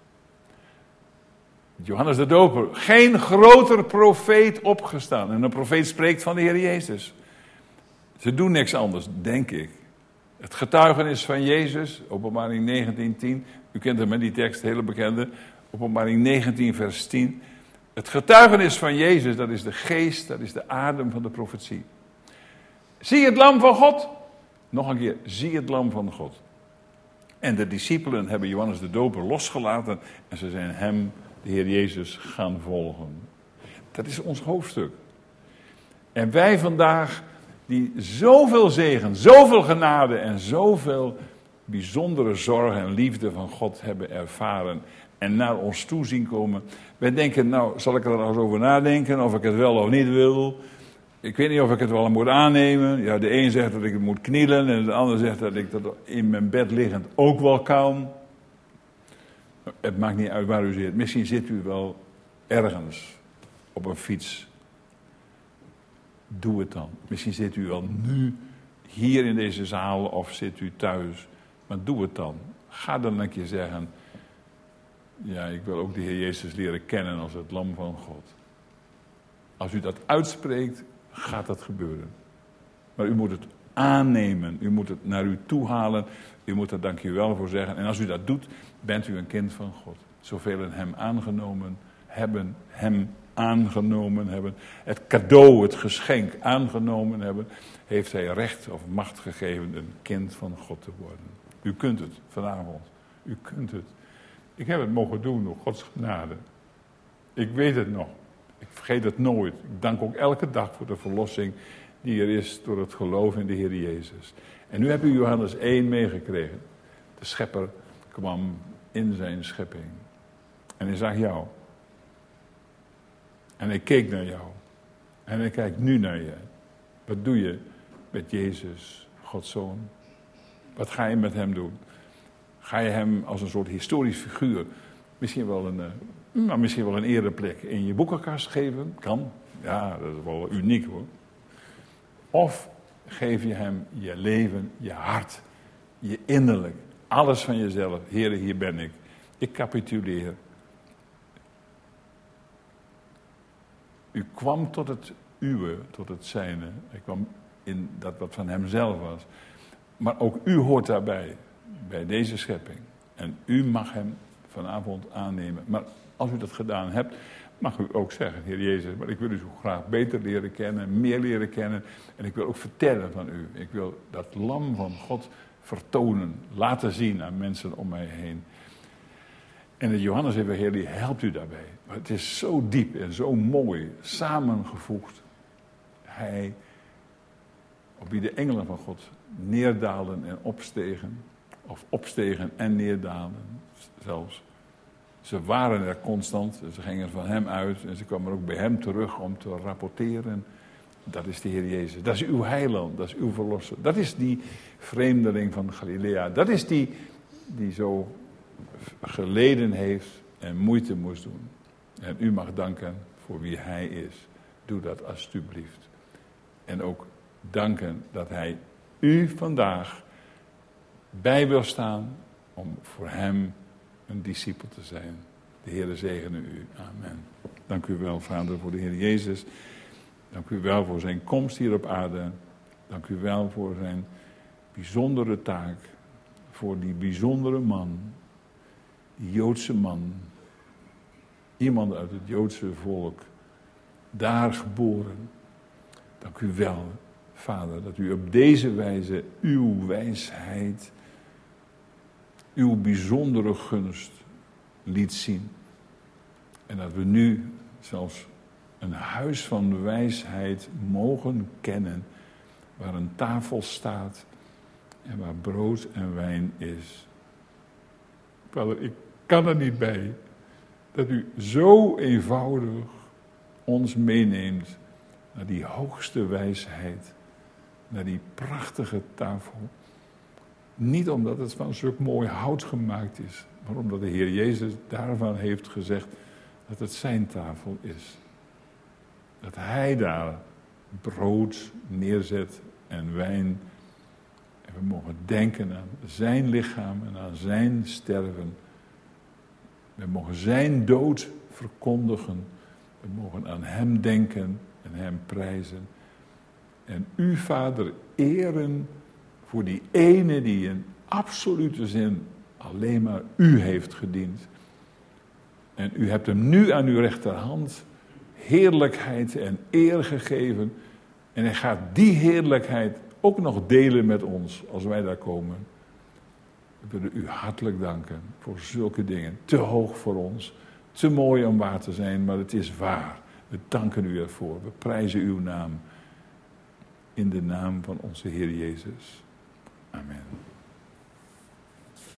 Johannes de Doper, geen groter profeet opgestaan. En een profeet spreekt van de Heer Jezus. Ze doen niks anders, denk ik. Het getuigenis van Jezus, Openbaring negentien tien. U kent hem met die tekst, hele bekende. Openbaring negentien vers tien. Het getuigenis van Jezus, dat is de geest, dat is de adem van de profetie. Zie het lam van God. Nog een keer, zie het lam van God. En de discipelen hebben Johannes de Doper losgelaten en ze zijn hem, de Heer Jezus, gaan volgen. Dat is ons hoofdstuk. En wij vandaag, die zoveel zegen, zoveel genade en zoveel bijzondere zorg en liefde van God hebben ervaren en naar ons toe zien komen. Wij denken, nou, zal ik er nog eens over nadenken of ik het wel of niet wil? Ik weet niet of ik het wel moet aannemen. Ja, de een zegt dat ik het moet knielen en de ander zegt dat ik dat in mijn bed liggend ook wel kan. Het maakt niet uit waar u zit. Misschien zit u wel ergens op een fiets. Doe het dan. Misschien zit u wel nu hier in deze zaal of zit u thuis. Maar doe het dan. Ga dan een keer zeggen, ja, ik wil ook de Heer Jezus leren kennen als het lam van God. Als u dat uitspreekt, gaat dat gebeuren. Maar u moet het aannemen. U moet het naar u toe halen. U moet er dank u wel voor zeggen. En als u dat doet, bent u een kind van God. Zoveel hem aangenomen hebben, hem aangenomen hebben. Het cadeau, het geschenk aangenomen hebben, heeft hij recht of macht gegeven een kind van God te worden. U kunt het vanavond. U kunt het. Ik heb het mogen doen door Gods genade. Ik weet het nog. Ik vergeet het nooit. Ik dank ook elke dag voor de verlossing die er is door het geloof in de Heer Jezus. En nu heb u Johannes één meegekregen. De schepper kwam in zijn schepping. En hij zag jou. En hij keek naar jou. En hij kijkt nu naar je. Wat doe je met Jezus, Gods Zoon? Wat ga je met hem doen? Ga je hem als een soort historisch figuur misschien wel een, uh, nou, misschien wel een ereplek in je boekenkast geven? Kan. Ja, dat is wel uniek hoor. Of geef je hem je leven, je hart, je innerlijk, alles van jezelf. Heere, hier ben ik. Ik capituleer. U kwam tot het uwe, tot het zijne. Hij kwam in dat wat van hemzelf was. Maar ook u hoort daarbij, bij deze schepping. En u mag hem vanavond aannemen. Maar als u dat gedaan hebt, mag u ook zeggen, Heer Jezus, maar ik wil u zo graag beter leren kennen, meer leren kennen. En ik wil ook vertellen van u. Ik wil dat lam van God vertonen, laten zien aan mensen om mij heen. En het Johannes-evangelie helpt u daarbij. Maar het is zo diep en zo mooi samengevoegd. Hij, op wie de engelen van God neerdalen en opstegen. Of opstegen en neerdalen zelfs. Ze waren er constant. Ze gingen van hem uit. En ze kwamen ook bij hem terug om te rapporteren. Dat is de Heer Jezus. Dat is uw heiland. Dat is uw verlosser. Dat is die vreemdeling van Galilea. Dat is die die zo geleden heeft en moeite moest doen. En u mag danken voor wie hij is. Doe dat alstublieft. En ook danken dat hij u vandaag bij wil staan om voor hem een discipel te zijn. De Heere zegene u. Amen. Dank u wel, Vader, voor de Heer Jezus. Dank u wel voor zijn komst hier op aarde. Dank u wel voor zijn bijzondere taak. Voor die bijzondere man. Die Joodse man. Iemand uit het Joodse volk. Daar geboren. Dank u wel, Vader, dat u op deze wijze uw wijsheid, uw bijzondere gunst liet zien. En dat we nu zelfs een huis van wijsheid mogen kennen, waar een tafel staat en waar brood en wijn is. Vader, ik kan er niet bij dat u zo eenvoudig ons meeneemt naar die hoogste wijsheid, naar die prachtige tafel. Niet omdat het van zulk mooi hout gemaakt is, maar omdat de Heer Jezus daarvan heeft gezegd dat het zijn tafel is. Dat hij daar brood neerzet en wijn. En we mogen denken aan zijn lichaam en aan zijn sterven. We mogen zijn dood verkondigen. We mogen aan hem denken en hem prijzen. En u, Vader, eren voor die ene die in absolute zin alleen maar u heeft gediend. En u hebt hem nu aan uw rechterhand heerlijkheid en eer gegeven. En hij gaat die heerlijkheid ook nog delen met ons als wij daar komen. We willen u hartelijk danken voor zulke dingen. Te hoog voor ons, te mooi om waar te zijn, maar het is waar. We danken u ervoor, we prijzen uw naam. In de naam van onze Heer Jezus. Amen.